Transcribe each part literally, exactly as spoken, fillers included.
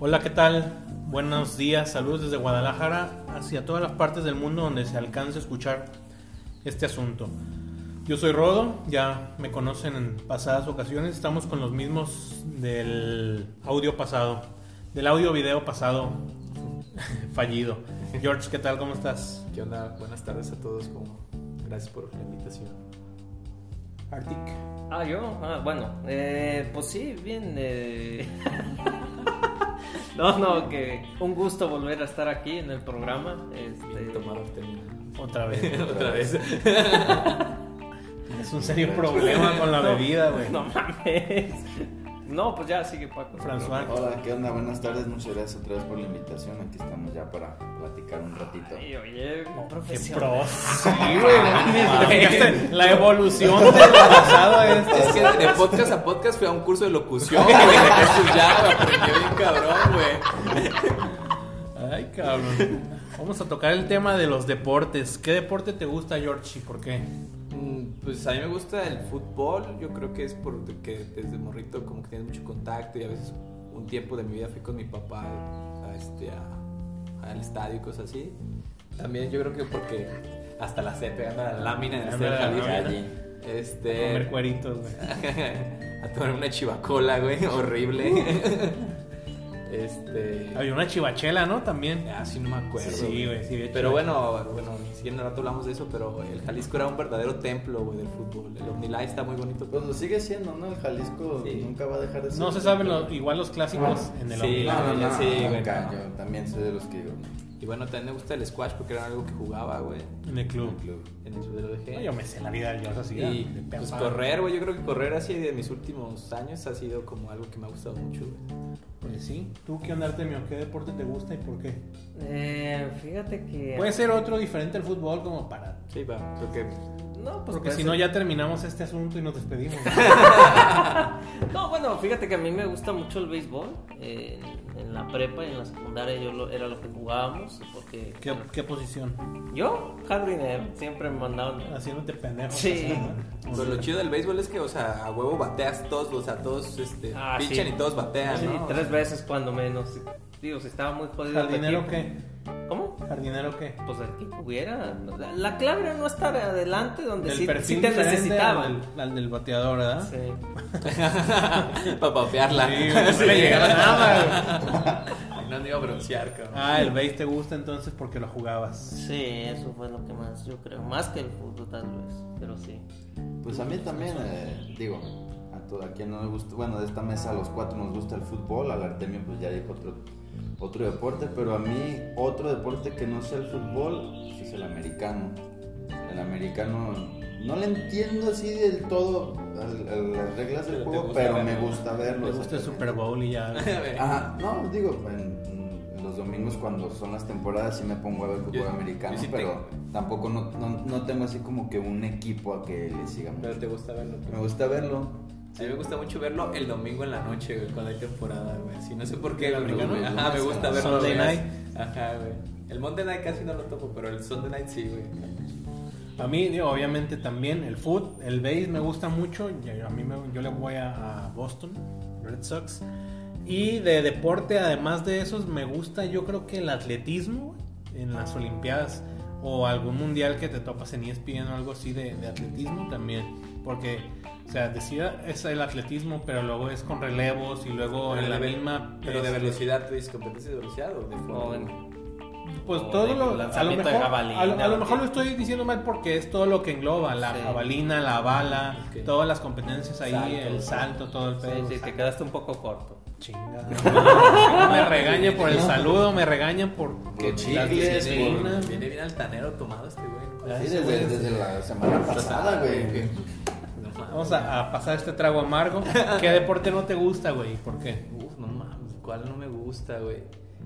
Hola, ¿qué tal? Buenos días, saludos desde Guadalajara hacia todas las partes del mundo donde se alcance a escuchar este asunto. Yo soy Rodo, ya me conocen en pasadas ocasiones, estamos con los mismos del audio pasado, del audio video pasado fallido. George, ¿qué tal? ¿Cómo estás? ¿Qué onda? Buenas tardes a todos, ¿cómo? Gracias por la invitación. Arctic. Ah, yo, ah, bueno, eh, pues sí, bien. Eh... no, no, que un gusto volver a estar aquí en el programa. Este... Bien tomado termina. Otra vez. Otra vez. Es un serio problema con la no, bebida, güey. No mames. No, pues ya sigue Paco. François. Hola, ¿qué onda? Buenas tardes, muchas gracias otra vez por la invitación. Aquí estamos ya para platicar un ratito. Ay, oye, Qué profesional. pro. Sí, güey. ¿Te fijaste? La evolución del pasado a este. Es que de podcast a podcast fui a un curso de locución, güey. De Jesús ya, me aprendió bien cabrón, güey. Ay, cabrón. Vamos a tocar el tema de los deportes. ¿Qué deporte te gusta, George, y por qué? Pues a mí me gusta el fútbol. Yo creo que es porque desde morrito como que tienes mucho contacto y a veces un tiempo de mi vida fui con mi papá a este, a, al estadio y cosas así. También yo creo que porque hasta la C pegando a la lámina en este Jalisco. Este, A comer cueritos, güey. a tomar una chivacola, güey, horrible. Este, Había una chivachela, ¿no? También. así no me acuerdo. Sí, güey, sí, de Pero chivachela. bueno, bueno, si en el rato hablamos de eso, pero el Jalisco era un verdadero templo, güey, del fútbol. El OmniLife está muy bonito. Pues lo sigue siendo, ¿no? El Jalisco Sí. nunca va a dejar de ser. No se saben lo- igual los clásicos en el Sí. Omni. No, no, no, Sí, güey. nunca. Yo también soy de los que digo. Y bueno, también me gusta el squash porque era algo que jugaba, güey, En el club. Club. en el club de O D G. No, yo me sé la vida del Dios así. Y de pe a pues pa. correr, güey, yo creo que correr así de mis últimos años ha sido como algo que me ha gustado mucho, güey. Pues sí. ¿Tú qué onda, Artemio? ¿Qué deporte te gusta y por qué? Eh, fíjate que. Puede ser otro diferente al fútbol como para... Sí, va, creo que... No, pues Porque puede si no ser. ya terminamos este asunto y nos despedimos. No, bueno, fíjate que a mí me gusta mucho el béisbol. Eh, en, en la prepa y en la secundaria yo lo, era lo que jugábamos. Porque ¿Qué, qué posición? yo, jardinero, siempre me mandaban. Haciéndote pendejo. Sí. Pues lo chido del béisbol es que, o sea, a huevo bateas todos, o sea, todos este, Ah, pichan sí. y todos batean, Sí, ¿no? tres veces cuando menos. Digo, si estaba muy jodido. de ¿Jardinero tiempo. qué? ¿Cómo? ¿Jardinero qué? Pues el que hubiera. La, la clave era no estar adelante donde El sí, perfil sí te diferente necesitaban. al del, al del bateador, ¿verdad? Sí. Para papearla. Sí, güey, no se le llegaba nada, güey. Y no me iba a broncear, cabrón. Ah, el base te gusta entonces porque lo jugabas. Sí, eso fue lo que más, yo creo. Más que el fútbol, tal vez. Pero sí. Pues a mí también, eh, digo, a, todo, a quien no le gusta, bueno, de esta mesa a los cuatro nos gusta el fútbol, al Artemio pues ya dijo otro, otro deporte, pero a mí otro deporte que no sea el fútbol es el americano. El americano no le entiendo así del todo a, a las reglas del Pero te juego, gusta pero verlo. me gusta verlo. Le gusta el Super Bowl y ya. Ajá, no, digo, en, en los domingos cuando son las temporadas sí me pongo a ver fútbol Yo- americano, yo sí pero tengo. tampoco no, no, no tengo así como que un equipo a que le siga Pero mucho. te gusta verlo. Me gusta verlo. A mí me gusta mucho verlo el domingo en la noche, güey, cuando hay temporada, güey. Sí, no sé por qué. ¿El güey, americano? güey. Ajá, me gusta verlo. Sunday güey. night. Ajá, güey. El Monday night casi no lo topo, pero el Sunday night sí, güey. A mí, digo, obviamente también el foot, el base me gusta mucho. Yo, a mí me, yo le voy a, a Boston, Red Sox. Y de deporte, además de esos, me gusta yo creo que el atletismo en las Olimpiadas o algún mundial que te topas en E S P N o algo así de, de atletismo también. Porque, o sea, decía es el atletismo, pero luego es con relevos y luego Pero en la de- misma... Pero de este, velocidad, ¿tú dices competencia de velocidad o de O fondo? en- Pues O todo de lo, a lo lanzamiento de mejor, jabalina, a lo, a lo ¿o mejor qué? lo estoy diciendo mal porque es todo lo que engloba la Sí. jabalina, la bala, Ok. todas las competencias ahí, Salto. el salto, todo el Sí, pedo. sí, te quedaste un poco corto. Chinga. No me regañan por el saludo, me regañan por Que las chicles, disciplinas. Viene bien altanero tomado este güey. Ya Sí, ese desde, güey. desde la semana pasada, güey. que- No mames. Vamos a, a pasar este trago amargo. ¿Qué deporte no te gusta, güey? ¿Por qué? Uf, no mames, ¿cuál no me gusta, güey?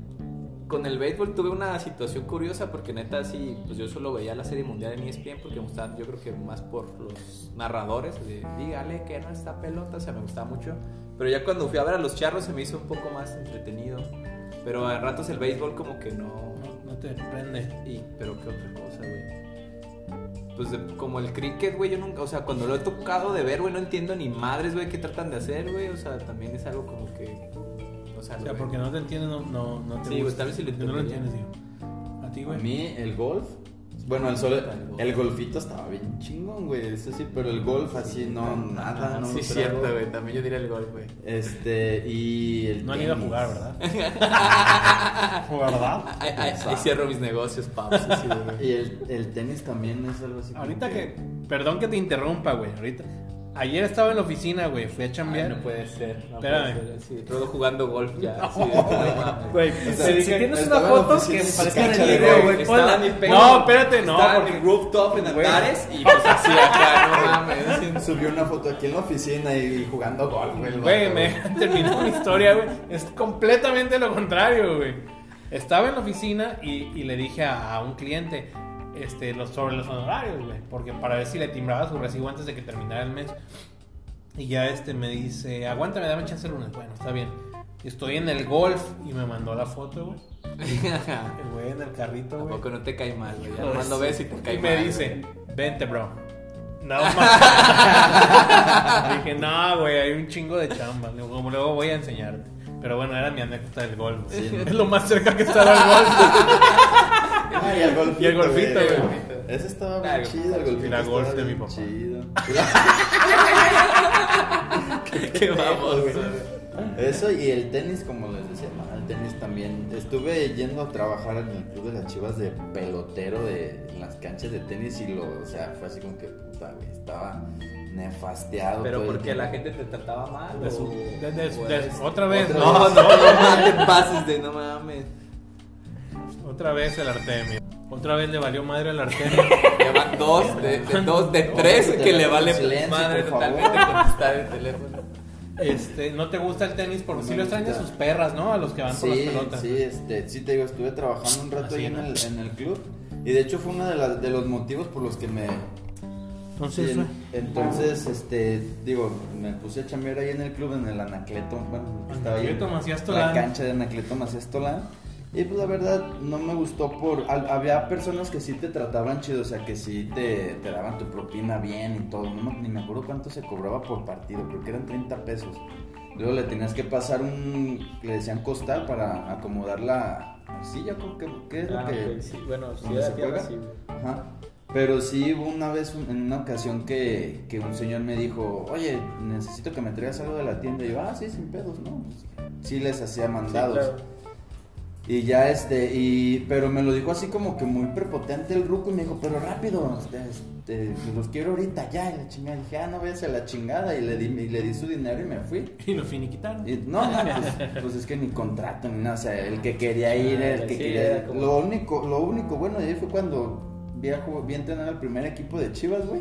Con el béisbol tuve una situación curiosa porque neta sí, pues yo solo veía la serie mundial en E S P N porque me gustaba, yo creo que más por los narradores de dígale que no está pelota, o sea, me gustaba mucho. Pero ya cuando fui a ver a los charros se me hizo un poco más entretenido. Pero a ratos el béisbol como que no... No, no te prende. Y, pero qué otra cosa, güey. Pues de- como el cricket, güey, yo nunca, o sea, cuando lo he tocado de ver, güey, no entiendo ni madres, güey, qué tratan de hacer, güey. O sea, también es algo como que O sea, O sea, güey. porque no te entiendes, no, no, no te Sí, güey, gusta. tal vez si lo no lo entendería. entiendes, digo. ¿A ti, A güey? mí el golf, bueno, el solo, el golfito estaba bien chingón, güey, eso sí, pero el golf así no, nada, no Sí, lo es trago. cierto, güey. También yo diría el golf, güey. Este, y el No han ido a tenis. jugar, ¿verdad? ¿Verdad? Ahí, ahí- ahí cierro mis negocios, paps. Sí, sí, güey. Y el, el tenis también es algo así. como Ahorita que... Perdón que te interrumpa, güey. Ahorita... Ayer estaba en la oficina, güey. Fui a chambear. Ay, no puede ser. No Espérame. puede ser. Sí, Rodo jugando golf ya. No. Sí, no mames. Güey, O sea, si, si dije, tienes estaba una en la foto oficina que y se parezca cancha el de video, golf. güey, Estaba ponla. en mi pedo. No, espérate, no, Estaba porque- en mi rooftop en Güey. Antares y pues así acá, no mames. Subió una foto aquí en la oficina y jugando golf, güey. el Güey, vato, me terminó mi historia, güey. Es completamente lo contrario, güey. Estaba en la oficina y, y le dije a, a un cliente este, los, sobre los honorarios, güey. Porque para ver si le timbraba su recibo antes de que terminara el mes. Y ya este me dice, aguántame, dame chance el lunes. Bueno, está bien. Y estoy en el golf y me mandó la foto, güey. El güey en el carrito, güey. Tampoco no te cae mal, güey. Ya Pues, nomás lo ves y te cae Y mal. me güey. dice, vente, bro. Nada más. Dije, no, güey, hay un chingo de chamba. Luego, luego voy a enseñarte. Pero bueno, era mi anécdota del golf. Sí, ¿no? Es lo más cerca que estaba el golf. Ah, y el golfito, Y el golfito, güey. Ese estaba Ah, bien el chido, el golfito. la golf estaba de mi bien papá. chido. Qué vamos, güey. Eso y el tenis, como les decía, no, el tenis también. Estuve yendo a trabajar en el club de las Chivas de pelotero de en las canchas de tenis y lo, o sea, fue así como que puta, güey, estaba nefasteado. Pero todo el porque la tiempo. gente te trataba mal. De su- o- de- de- o de- eres- otra vez, otra no, vez. No, no, no, no te pases de no mames. Otra vez el Artemio. Otra vez le valió madre al Artemio. Ya van dos, de, de dos, de tres que le vale Silencio, madre por favor. totalmente contestar el teléfono. Este, ¿no te gusta el tenis? Porque No sí me lo extrañas gusta. sus perras, ¿no? A los que van por las Sí, pelotas. sí, este, sí te digo, estuve trabajando un rato Así, ahí en ¿no? el, en el club y de hecho fue uno de, las- de los motivos por los que me... Entonces, sí, güey. entonces, este, digo, me puse a chambear ahí en el club, en el Anacleto, bueno, estaba ahí Anacleto en Macías la Tolán. cancha de Anacleto Macías Tolán. Y pues la verdad no me gustó por... al- había personas que sí te trataban chido, o sea, que sí te, te daban tu propina bien y todo. No, me- ni me acuerdo cuánto se cobraba por partido, creo que eran treinta pesos. Luego le tenías que pasar un... le decían costal para acomodar la arcilla, ¿qué, qué es lo Ah, que...? ok, sí, bueno, sí, ¿dónde era se tierra, juega? sí, güey. Ajá. Pero sí hubo una vez, un- en una ocasión que, que un señor me dijo, oye, necesito que me traigas algo de la tienda. Y yo, ah, sí, sin pedos, ¿no? Pues, sí les hacía mandados. Sí, claro. Y ya este, y, pero me lo dijo así como que muy prepotente el ruco y me dijo, pero rápido, este, este, los quiero ahorita ya. Y la chingada, dije, ah, no vayas a la chingada. Y le di, y le di su dinero y me fui. Y lo finiquitaron. Y, no, no, pues, pues es que ni contrato ni nada, o sea, el que quería ir, el que Sí, quería era ir. como- Lo único, lo único bueno de ahí fue cuando vi a, jugar- vi a entrenar al primer equipo de Chivas, güey.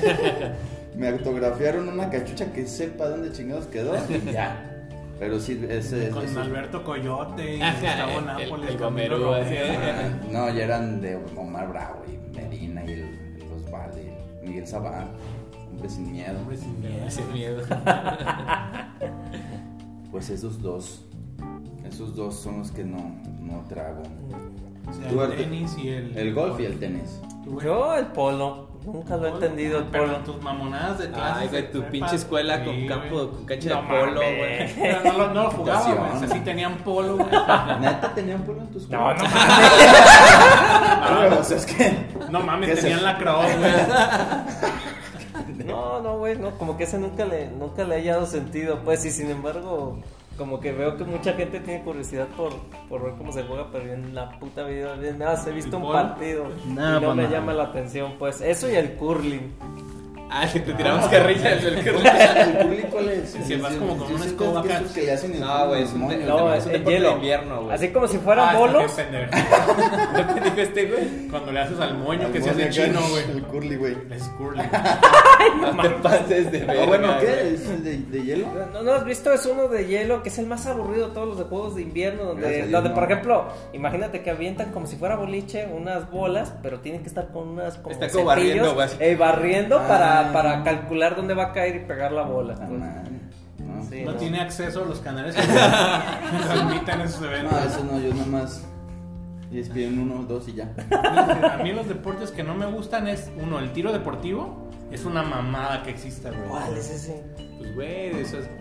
Me autografiaron una cachucha que sepa dónde chingados quedó y ya. Pero sí, ese es... Con eso- Alberto Coyote y Ajá, Gustavo el- Nápoles. el Camilo Gomero, Rojas. eh. Ah, no, ya eran de Omar Bravo y Medina y el, el Osvaldo y Miguel Sabán. Hombre sin miedo. Hombre sin miedo. Sin miedo. Pues esos dos. Esos dos son los que no, no trago. O sea, Tú, el Arte. tenis y el... El golf y el tenis. Tú, güey. Yo el polo, nunca lo he entendido el Pero polo. en tus mamonadas de clases. Ay, de güey, tu prepa, pinche escuela con sí, campo, güey. con cancha No de polo, mames. güey. Pero no, lo- no lo jugaba, güey. O sea, Natación. sí tenían polo, güey. ¿Neta tenían polo en tu escuela? No, no No, no, o sea, es que... No mames, ¿Qué es tenían eso? la cross, güey. No, no, güey, no, como que ese nunca le, nunca le haya dado sentido, pues, y sin embargo, como que veo que mucha gente tiene curiosidad por, por ver cómo se juega, pero yo en la puta vida, bien, nada, se he visto ¿El un polo? partido No, y no pues me no. llama la atención, pues, eso y el curling. Ah, que te tiramos carrilla desde el curling. ¿El curly cuál es? Que vas como con Yo una siento escoba que acá. esos que le hacen el No, güey, es un- moños, no, güey. es un en deporte hielo. de invierno, güey. Así como si fueran Ah, está bolos. bien pendejo. ¿Lo que dijo este, güey? Cuando le haces al moño que Al se hace moño chino, acá, güey. El curly, güey. Es curling. No te pases de verga. Ah, bueno, güey. ¿qué? ¿Es el de, de hielo? ¿No, ¿No has visto? Es uno de hielo que es el más aburrido de todos los de juegos de invierno. Gracias a Donde, Dios, donde no. por ejemplo, imagínate que avientan como si fuera boliche unas bolas, pero tienen que estar con unas como Está como barriendo, cepillos, güey. eh, barriendo Ah. para, para calcular dónde va a caer y pegar la bola. Ah, pues. man. No, Sí. No no. tiene acceso a los canales que transmiten esos eventos. no, eso no, yo nomás. Y es piden uno, dos y ya. A mí los deportes que no me gustan es, uno, el tiro deportivo. Es una mamada que exista, güey. ¿Cuál es ese? Pues, güey, eso es.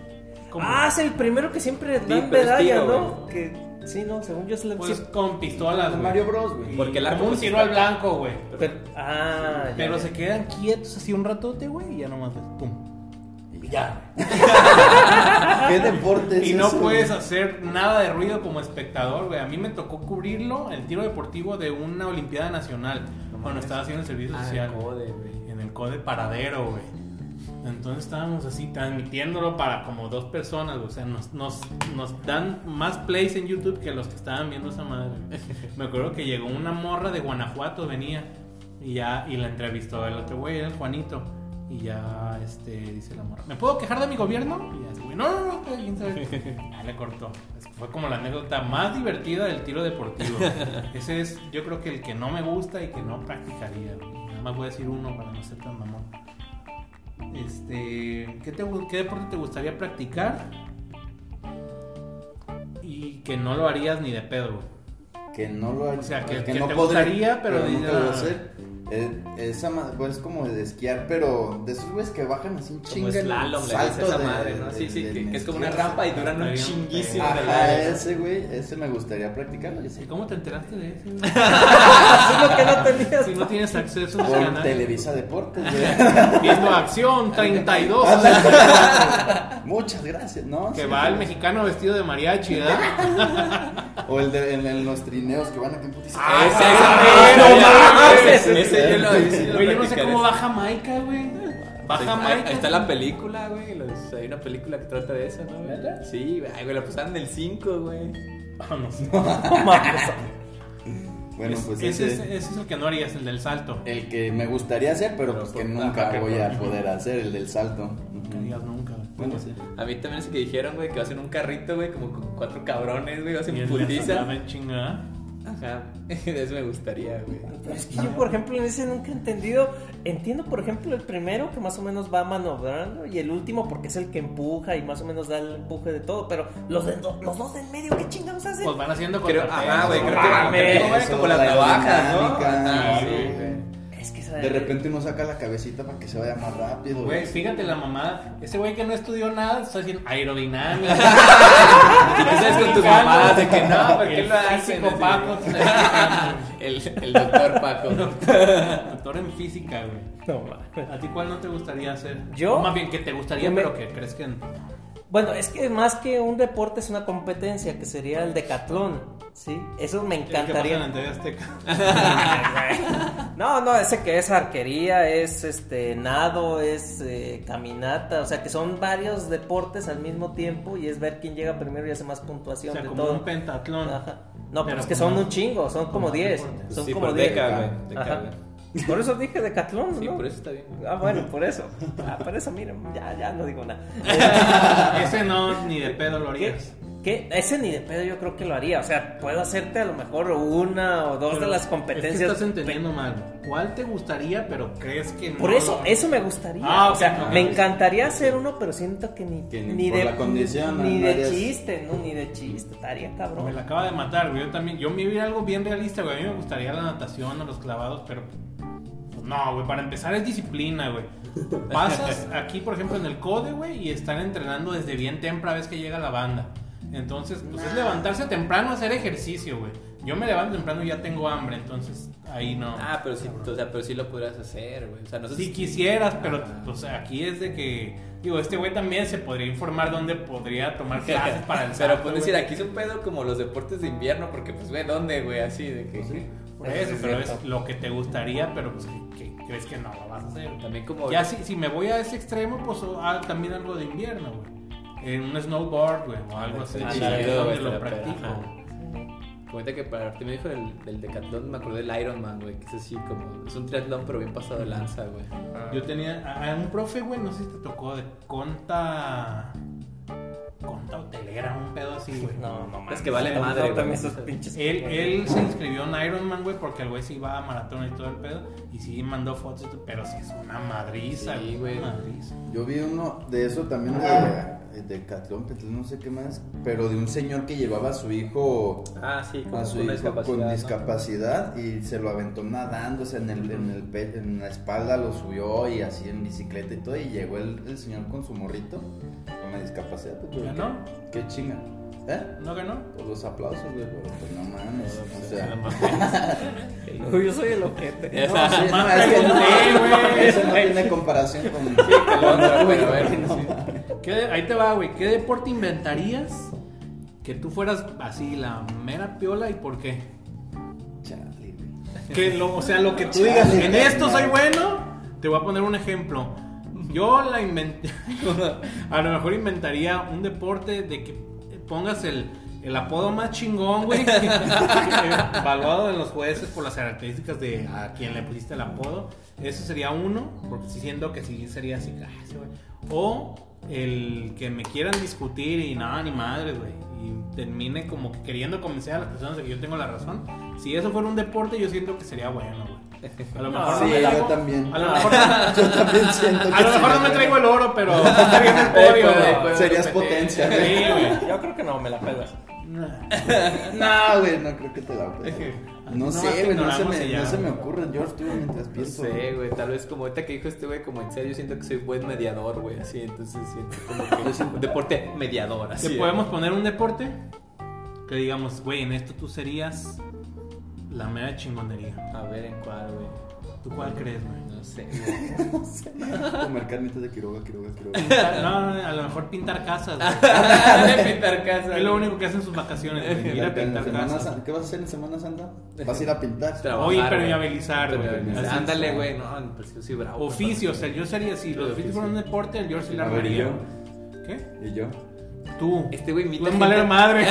como- Ah, es el primero que siempre Sí, dan pero es medalla, tiro, ¿no? Que, sí, no, según yo es el Pues sí, con pistolas, güey. Mario Bros, güey. Y Porque el arco como un pues tiro está- al blanco, güey. pero, ah, ya, Pero ya. se quedan quietos así un ratote, güey, y ya nomás ves, pum. Y ya. ¿Qué deporte es Y no ese, puedes güey? hacer nada de ruido como espectador, güey. A mí me tocó cubrirlo, el tiro deportivo de una Olimpiada Nacional, cuando estaba haciendo el servicio Ah, social. el code, güey. En el code Paradero, güey. Entonces estábamos así transmitiéndolo para como dos personas, güey. O sea, nos, nos, nos dan más plays en YouTube que los que estaban viendo esa madre, güey. Me acuerdo que llegó una morra de Guanajuato, venía, y ya, y la entrevistó el otro güey, era el Juanito. Y ya, este, dice la morra, ¿me puedo quejar de mi gobierno? Y ya, ese güey, no, no, no, quién sabe. Ya le cortó. Es que fue como la anécdota más divertida del tiro deportivo. Ese es, yo creo que el que no me gusta y que no practicaría, güey. Nada más voy a decir uno para no ser tan mamón. Este, ¿qué, te, ¿qué deporte te gustaría practicar? Y que no lo harías ni de pedo, güey. Que no lo O sea, que- el que no te podré- gustaría, pero nunca diga- lo voy a hacer. Eh, esa ma- pues, es como de esquiar, pero de esos güeyes que bajan así un Como chinga en el slalom, le dice salto esa de- madre, ¿no? de- Sí, sí, de- que, de que es como una esquiar. rampa y duran un Está bien chinguísimo feo. en el Ajá, aire. ese güey, ese me gustaría practicarlo. ¿Y cómo te enteraste de eso? güey? Eso es lo que no tenías. Si no tienes acceso a ese Por canal. Televisa Deportes, güey. Viendo Acción treinta y dos. Muchas gracias, ¿no? Que Sí, va el güey. mexicano vestido de mariachi, ¿verdad? O el de en, en los trineos que van a que putiza. Ah, Ese, ese, ese, no mames. ese, ese yo lo ese yo lo Güey, yo no sé practicaré. cómo va Jamaica, güey. Va Ahí- Jamaica. Ahí está la película, güey. los- Hay una película que trata de eso, ¿no? güey? ¿Neta? Sí, güey. Ay, güey, la pasaron en el cinco, güey. Vámonos. Bueno, Es- pues ese, ese es, ese es el que no harías, el del salto. el que me gustaría hacer, pero Pero pues que por- nunca ajá, que voy a por- poder hacer, el del salto. Que Ujú. digas nunca. Bueno, sí. A mí también ese que dijeron, güey, que va a ser un carrito, güey, como con cuatro cabrones, güey, va a ser Y un el de putiza. la ven chingada. Ajá. Eso me gustaría, güey. Pero es que yo, por ejemplo, en ese nunca he entendido. Entiendo, por ejemplo, el primero que más o menos va manobrando y el último porque es el que empuja y más o menos da el empuje de todo. Pero los, de do- los dos del medio, ¿qué chingados hacen? Pues van haciendo Creo, contrapesos. ajá, güey, creo que, mames. creo que, güey, como la La trabajas, ¿no? dinámica, Ajá, sí, sí, güey. güey. Es que De repente uno saca la cabecita para que se vaya más rápido. Güey, fíjate la mamada. Ese güey que no estudió nada está haciendo aerodinámica. Y tú sabes con tus mamadas de que no, ¿por qué El lo hacen? físico Así, Paco. El, el doctor Paco. Doctor en física, güey. No, mames. ¿A ti cuál no te gustaría hacer? ¿Yo? O más bien que te gustaría, Yo me- pero que crees que... Bueno, es que más que un deporte es una competencia que sería el decatlón, ¿sí? Eso me ¿Qué pasa en encantaría. la T V Azteca? No, no, ese que es arquería, es este nado, es eh, caminata, o sea que son varios deportes al mismo tiempo y es ver quién llega primero y hace más O puntuación sea, de como todo. un pentatlón. Ajá. No, pero Pero es que como- son un chingo, son como como diez. deporte. Son Sí, como por diez. deca, güey. Deca, Ajá. güey. Por eso dije decatlón, Sí, ¿no? por eso está bien. güey. Ah, bueno, por eso. Ah, por eso, miren, ya, ya no digo nada. Ese no, ni de pedo lo ¿Qué? harías. ¿Qué? Ese ni de pedo yo creo que lo haría. O sea, puedo hacerte a lo mejor una o dos Pero de las Es competencias. que estás entendiendo mal. ¿Cuál te gustaría, pero crees que no? Por eso, lo- eso me gustaría. Ah, o sea, ok, ok. me encantaría hacer uno, pero siento que ni, Que ni ni por de la condición, ni no de harías- chiste, no, ni de chiste, estaría Me cabrón. la acaba de matar, güey. Yo también. Yo me vi algo bien realista, güey. A mí me gustaría la natación o los clavados, pero. Pues no, güey. Para empezar es disciplina, güey. Pasas aquí, por ejemplo, en el CODE, güey, y están entrenando desde bien temprano, ves que llega la banda. Entonces, pues es levantarse temprano, hacer ejercicio, güey. Yo me levanto temprano y ya tengo hambre, entonces ahí no. Ah, pero sí, o sea, pero sí lo podrías hacer, güey. O sea, no sé Si quisieras, pero pues aquí es de que. Digo, este güey también se podría informar dónde podría tomar clases para el Pero salto, pues güey. decir, aquí es un pedo como los deportes de invierno, porque pues ve dónde, güey, así de que. Por eso, Es pero cierto. es lo que te gustaría, pero pues que, que crees que no lo vas a hacer. También como. Ya si, si me voy a ese extremo, pues ah, también algo de invierno, güey. En un snowboard, güey, o algo así. Está Ahí es chido, donde güey, lo está la practico. peda, ajá. Comenta que para ti me dijo del, del Decathlon, me acordé del Ironman, güey, que es así como. Es un triatlón, pero bien pasado de lanza, güey. Yo tenía a, a un profe, güey, no sé si te tocó, de conta. Conta hotelera, un pedo así, güey. No, no mames. Es que vale No, madre, no, güey. también esos pinches. Él, él se inscribió en Ironman, güey, porque el güey sí iba a maratón y todo el pedo. Y sí mandó fotos, y todo, pero sí es una madriza, Sí, güey. güey. Una madriza. Yo vi uno de eso también de Decathlon, no sé qué más, pero de un señor que llevaba a su hijo, Ah, sí, como a su con hijo discapacidad, con ¿no? discapacidad y se lo aventó nadando, o sea, en, el, en, el pe- en la espalda lo subió y así en bicicleta y todo, y llegó el, el señor con su morrito con la discapacidad. Pues, ¿Ganó? Qué, qué chinga. ¿Eh? ¿No ganó? Pues los aplausos, güey, pero pues no mames, o sea... Uy, yo soy el ojete. No, sí, no, es que no, Sí, güey. eso no tiene comparación con... Sí, que lo otro, pero a ver, No, sí. ¿Qué de- ahí te va, güey. ¿Qué deporte inventarías que tú fueras así la mera piola y por qué? chale, güey. Que lo, o sea, lo que tú digas, Chale, en esto soy no. bueno, te voy a poner un ejemplo. Yo la inventé, a lo mejor inventaría un deporte de que pongas el, el apodo más chingón, güey, evaluado en los jueces por las características de a quien le pusiste el apodo. Ese sería uno, porque sí siento que sí sería así, ah, ese güey. O el que me quieran discutir y nada, ni madre, güey, y termine como que queriendo convencer a las personas de que yo tengo la razón. Si eso fuera un deporte, yo siento que sería bueno, güey. A lo mejor Sí, no me yo traigo- también. A lo mejor, Yo también siento que a lo sí mejor no me me traigo el oro, pero estaría en el podio, puede, güey. puede. Serías potencia, güey. Sí, güey. Yo creo que no, me la pelas. No, güey, no creo que te la pegue. No No, sé, es que güey, no se ignoramos me, ella, no se me güey. ocurre, George, tú mientras No pienso. sé, güey, tal vez como ahorita que dijo este güey, como en serio, siento que soy buen mediador, güey, así, entonces siento como que es un deporte mediador, así. ¿Te podemos poner un deporte? Que digamos, güey, en esto tú serías la mera chingonería. A ver, ¿en cuál, güey? ¿Tú cuál crees, güey? No sé, güey. Comer carnitas de Quiroga, Quiroga, Quiroga. No, no, a lo mejor pintar casas, güey. De pintar casa. Es lo único que hacen sus vacaciones, güey. Ir a En pintar Semana casas. San- ¿Qué vas a hacer en Semana Santa? Vas a ir a pintar. Trabajar, O güey. impermeabilizar, güey. Impermeabilizar. Así. Ándale, güey, no, pues yo soy bravo. Oficio, o sea, yo sería así. Los oficios fueran un deporte, yo sí la A ver, ¿y armaría. yo? ¿Qué? ¿Y yo? Tú. Este güey Tú imita en valer gente. madre.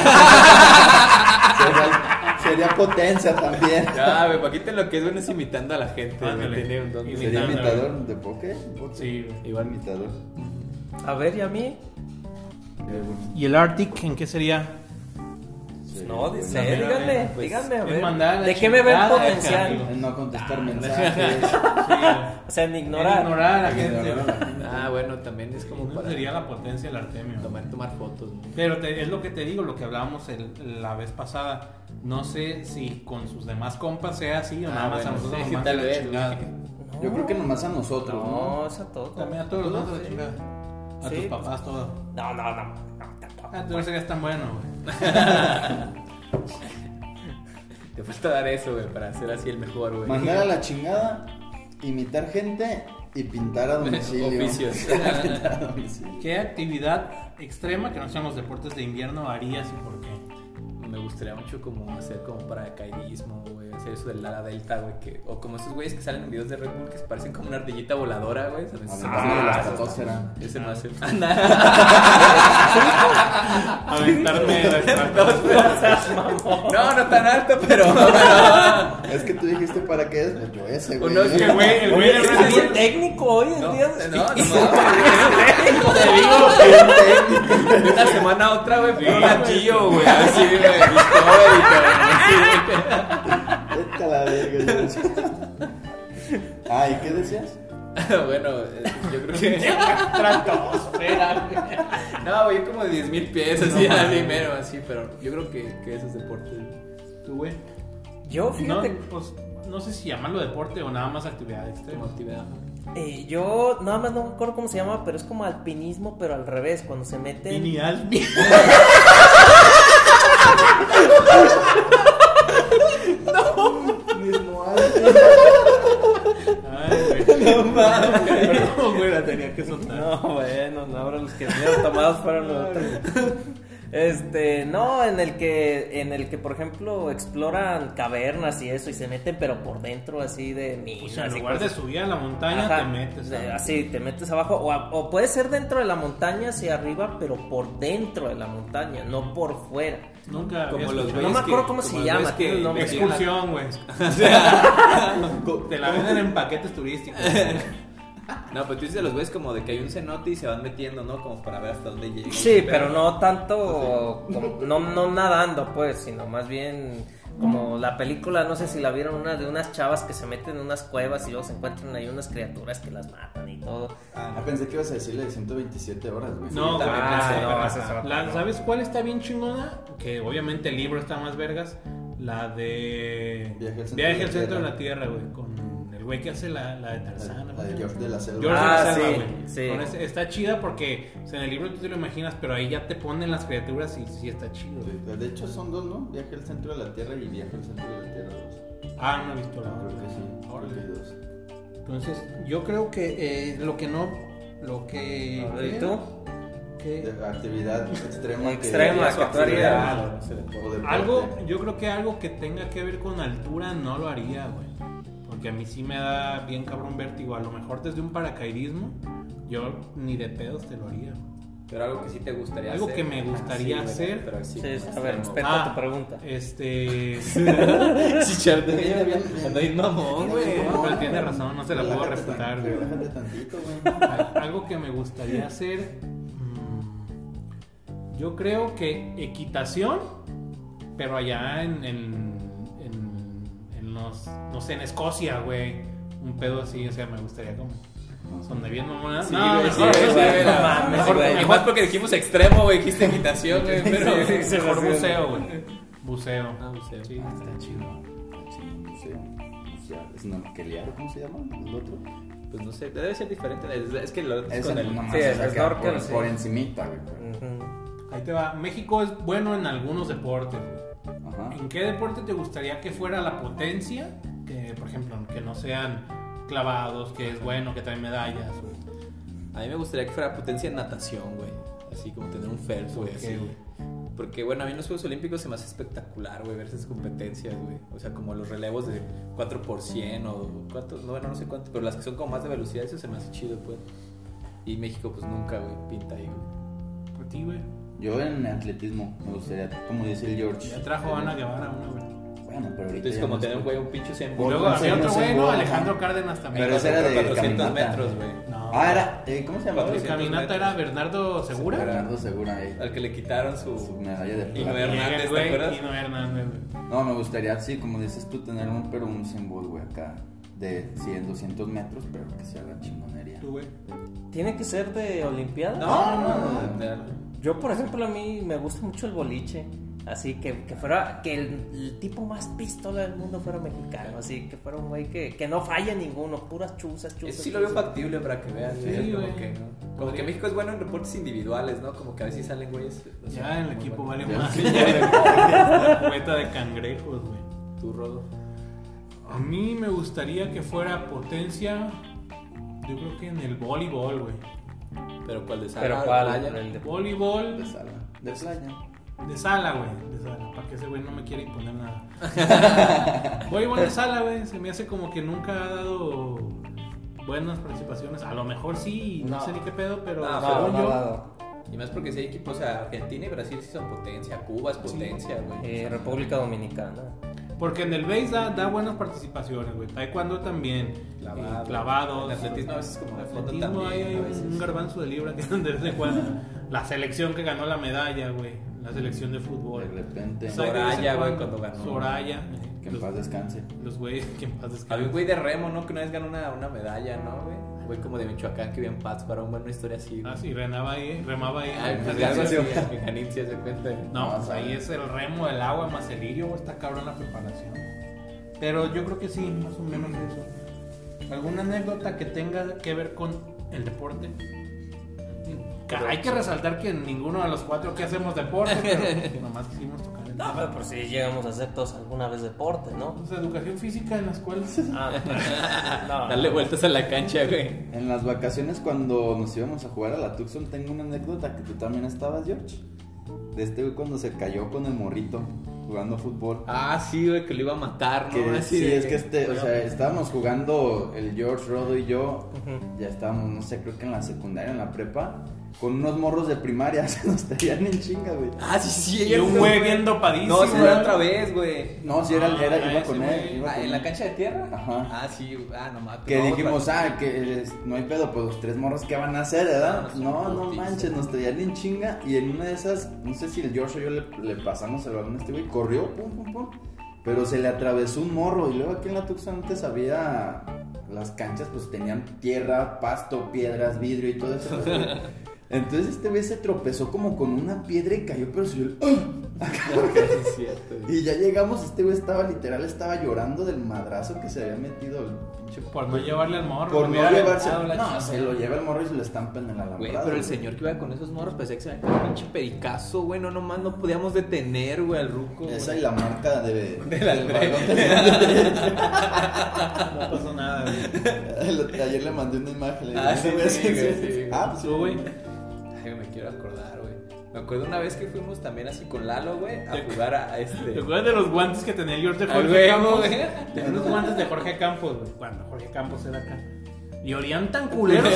Sería, sería potencia también. Ya, güey, Paquito lo que es bueno es imitando a la gente, güey, Ándale. tiene un don de- Sería Imitando, imitador de poke. Sí, güey. Igual imitador. A ver, ¿y a mí? ¿Y el Arctic en qué sería? No, Pues, dice, a ver, a díganme, ver, pues, díganme, a es ver. mandar a la ¿De qué me ven chingada, potencial? amigo. En no contestar mensajes. Sí, O sea, en güey. ignorar. Ignorar a la Ignorar gente. a la güey. gente. Ah, bueno, también es como No para sería la potencia del Artemio. tomar, tomar fotos, ¿no? Pero te- es lo que te digo, lo que hablábamos el- la vez pasada. No sé si con sus demás compas sea así o Ah, nada más bueno, a nosotros. sí, nos tal manda la vez, chingada. No. Yo creo que nomás a nosotros, No, ¿no? es a todo. También a todos los demás de la Sí. chingada. A Sí. tus papás, todo. No, no, no. no tampoco. Ah, tú no serías tan bueno, güey. Te falta dar eso, güey, para ser así el mejor, güey. Mandar a la chingada, imitar gente y pintar a domicilio. Oficios. Pintar a domicilio. ¿Qué actividad extrema que no sean los deportes de invierno harías y por qué? Me gustaría mucho como hacer como paracaidismo, güey, hacer eso del ala delta, güey, que o como esos güeyes que salen en videos de Red Bull que se parecen como una ardillita voladora, güey, ¿sabes? Aventarme de las Ah, catósferas. ese no hace. Aventarme la No, no tan alto, pero Es que tú dijiste para qué es, pues yo ese, güey. Uno que, güey, el güey de Es Red bien Bull. técnico hoy en no, día. no, no, no, te digo, de una semana a otra, güey, pero una Gio, güey, así, güey, Discovery, cabrón, Vete a la verga, yo. Ah, ¿y qué decías? así. Bueno, eh, yo creo que. Estratosfera, güey. No, güey, como de diez mil pies, así, así, mero, así, pero yo creo que, que esos deportes. Tú, güey. Yo, No, fíjate, pues, no sé si llamarlo deporte o nada más actividad Como extrema. actividad. eh, yo nada más no me acuerdo cómo se llama, pero es como alpinismo, pero al revés, cuando se meten. Lineal. Mismo algo. Ay, güey. No mames. Perdón, güey, la tenía que soltar. No, bueno, no, ahora los que vieron tomados fueron los otros. Este, no, en el que, en el que, por ejemplo, exploran cavernas y eso y se meten, pero por dentro así de minas. O sea, en y lugar de cosas. subir a la montaña, Ajá, te metes. de- a- así, te metes abajo. O, a- o puede ser dentro de la montaña hacia arriba, pero por dentro de la montaña, no por fuera. Nunca había Como los escuchado. No me güeyes acuerdo que- cómo como se los llama, güeyes tiene que un nombre. Excursión, güey. Te la venden en paquetes turísticos. No, pero tú dices los güeyes como de que hay un cenote y se van metiendo, ¿no? Como para ver hasta dónde llegan. Sí, pero no tanto, como- no, no nadando, pues, sino más bien como la película, no sé si la vieron, una de unas chavas que se meten en unas cuevas y luego se encuentran ahí unas criaturas que las matan y todo. Ah, pensé que ibas a decirle de ciento veintisiete horas, güey. No, güey, Ah, pensé, no, pero- esa es otra, la- no. ¿Sabes cuál está bien chingona? Que obviamente el libro está más vergas. La de Viaje al centro Viaje de al la centro de Tierra. la Tierra, güey. Con el güey que hace la, la de Tarzán. La de George de la Selva. George Ah, de la Selva, sí, güey. sí. Con ese- está chida porque o sea, en el libro tú te lo imaginas, pero ahí ya te ponen las criaturas y sí está chido. güey. Sí, de hecho son dos, ¿no? Viaje al centro de la Tierra y Viaje al centro de la Tierra dos. Ah, no he visto la Creo otra. que sí. Órale. Creo que dos. Entonces, yo creo que eh, lo que no. Lo que. A ver, ¿y tú? ¿Qué? De actividad extrema. Extrema, que, que tú harías. o deporte. Algo, yo creo que algo que tenga que ver con altura no lo haría, güey. Porque a mí sí me da bien cabrón vértigo. A lo mejor desde un paracaidismo, yo ni de pedos te lo haría. Pero algo que sí te gustaría Algo hacer. que me gustaría Ah, sí, hacer. güey, pero así Sí, como a ver, extremo. respeto Ah, tu pregunta. Este. Chichardo, Viene bien, anda bien mamón, güey. No, pero tiene razón, no se la puedo Relájate respetar, tan- güey. Relájate tantito, güey. Algo que me gustaría hacer. mm, Yo creo que equitación, pero allá en, en, en, en los, no sé, en Escocia, güey. Un pedo así, o sea, me gustaría como. Donde bien mamona. Sí, no, güey, sí, mejor, güey, sí, güey, no no mames, mejor, güey. mejor porque dijimos extremo, güey, dijiste equitación, güey, pero... Sí, sí, sí, Mejor sí, buceo, güey. Buceo. Ah, buceo. Sí, está chido. Sí, sí. O sea, es snorkelear, ¿cómo se llama? El otro. Pues no sé, debe ser diferente. Es, es que lo es Es con el el... nomás, sí, o el sea, que snorkel, por, sí. por encimita, güey. Ujú. Ahí te va. México es bueno en algunos deportes, güey. Ajá. ¿En qué deporte te gustaría que fuera la potencia? Que, por ejemplo, que no sean clavados, que es bueno, que traen medallas, güey. A mí me gustaría que fuera potencia en natación, güey. Así como tener un Phelps, güey. ¿Por qué, así. güey? Porque, bueno, a mí en los Juegos Olímpicos se me hace espectacular, güey, ver esas competencias, güey. O sea, como los relevos de cuatro por cien o cuánto, no, bueno, no sé cuánto, pero las que son como más de velocidad, eso se me hace chido, pues. Y México, pues nunca, güey, pinta ahí, güey. Por ti, güey. Yo en atletismo me gustaría, como dice el George. Ya trajo a Ana Guevara una, güey. Bueno, pero ahorita. Entonces, ya como no tener un estoy- güey, un pinche Y cien Por luego con había otro Usain güey, ¿no? Bolt, Alejandro ajá. Cárdenas también. Pero ese era de cuatrocientos caminata. metros, güey. No. Ah, era. eh, ¿Cómo se llamaba? El cuatrocientos caminata era Bernardo Segura. Bernardo Segura ahí. Al que le quitaron Su su... medalla de Y plata. no era- Hernández, Y el ¿te güey, acuerdas? Hino Hernández, güey. No, me gustaría, sí, como dices tú, tener un, pero un symbol, güey, acá. De cien, doscientos metros, pero que sea la chingonería. Tú, güey. ¿Tiene que ser de Olimpiada? No, no, no, no, no. Yo, por ejemplo, a mí me gusta mucho el boliche. Así que, que fuera, que el, el tipo más pistola del mundo fuera mexicano. Así que fuera un güey que, que no falla ninguno, puras chuzas, chuzas. Eso sí lo veo chuzas. factible para que veas. Sí, ¿eh? como güey. que, ¿no? Como que México es bueno en deportes individuales, ¿no? Como que a veces salen güeyes. o sea, Ya el muy equipo vale buenos. más. Cueta de cangrejos, güey. Tú, Rodo. A mí me gustaría que fuera potencia. Yo creo que en el voleibol, güey. Pero ¿cuál de sala? Pero ¿De cuál, playa? el de- Voleibol De sala. De playa. de sala, güey. De sala. Para que ese güey no me quiera imponer nada. Voleibol de sala, güey. Se me hace como que nunca ha dado buenas participaciones. A lo mejor sí, no, No. sé ni qué pedo, pero No, según no, yo. no, no. Y más porque si hay equipos, o sea, Argentina y Brasil sí son potencia, Cuba es potencia, güey. Eh, República Dominicana. Porque en el base da, da buenas participaciones, güey. Taekwondo también. Clavado. eh, clavados. En atletismo a veces como En de fondo atletismo también, hay, hay a veces. un garbanzo de libra que de vez en cuando. La selección que ganó la medalla, güey. La selección de fútbol. De repente. Pues hay de vez en Soraya, güey, cuando. cuando ganó. Soraya. eh, Que en los, paz descanse. los güeyes que en paz descansen. Había un güey de remo, ¿no? Que una vez ganó una, una medalla, ¿no, güey? Un güey como de Michoacán que vio en Pats para una historia así. güey. Ah, sí, remaba ahí, remaba ahí. Ay, pues de algo así, en Janitzia se cuenta. No, No, pues ahí sabe. es el remo, el agua más el lirio, güey, está cabrón la preparación. Pero yo creo que sí, más o menos eso. ¿Alguna anécdota que tenga que ver con el deporte? Ca- Hay que resaltar que ninguno de los cuatro que hacemos deporte, pero nomás quisimos tocar el No, tema. pero por si llegamos a hacer todos alguna vez deporte, ¿no? Entonces, educación física en la escuela. Ah, no, Darle no. vueltas a la cancha, güey. En las vacaciones cuando nos íbamos a jugar a la Tucson tengo una anécdota que tú también estabas, George. De este güey cuando se cayó con el morrito jugando fútbol. Ah, sí, güey, que lo iba a matar, ¿no? Que Así sí, de- es que este, o sea, estábamos jugando el George, Rodo y yo, Ujú. ya estábamos, no sé, creo que en la secundaria, en la prepa, con unos morros de primaria, se nos traían en chinga, güey. Ah, sí, sí. Y un güey bien dopadísimo. No, sí, era güey. otra vez, güey. No, si era, Ah, era, era iba ese con güey. él, iba Ah, con ¿en la él. cancha de tierra? Ajá. Ah, sí, ah, nomás. Que no, dijimos, otra- ah, que es- no hay pedo, pues los tres morros, ¿qué van a hacer, verdad? No, No, son no putizas. manches, nos traían en chinga. Y en una de esas, no sé si el George o yo le, le pasamos el balón a este güey, corrió, pum, pum, pum. pero se le atravesó un morro. Y luego aquí en la Tuxtla antes había... Las canchas pues tenían tierra, pasto, piedras, vidrio y todo eso. Entonces este güey se tropezó como con una piedra y cayó, pero se ¡ah! Es cierto, Y ya llegamos, este güey estaba literal, estaba llorando del madrazo que se había metido el pinche... Por no llevarle al morro. Por no hubiera llevarse... aventado la No, chingada. se lo lleva el morro y se lo estampa en el alambrado. Güey, pero el señor que iba con esos morros parecía que se había quedado un pinche pericazo, güey. No, nomás no podíamos detener, güey, al ruco. Esa y la marca de... Del Andrés. No pasó nada, güey. Ayer le mandé una imagen. Le Ah, dije, sí, sí, güey, sí, güey. Ah, pues Tú, güey. Ay, me quiero acordar, güey. Me acuerdo una vez que fuimos también así con Lalo, güey, a jugar a, a este... ¿Te acuerdas de los guantes que tenía George de Al Jorge huevo, Campos? güey. Tenía unos guantes de Jorge Campos, güey. Cuando Jorge Campos era acá. Y olían tan culeros.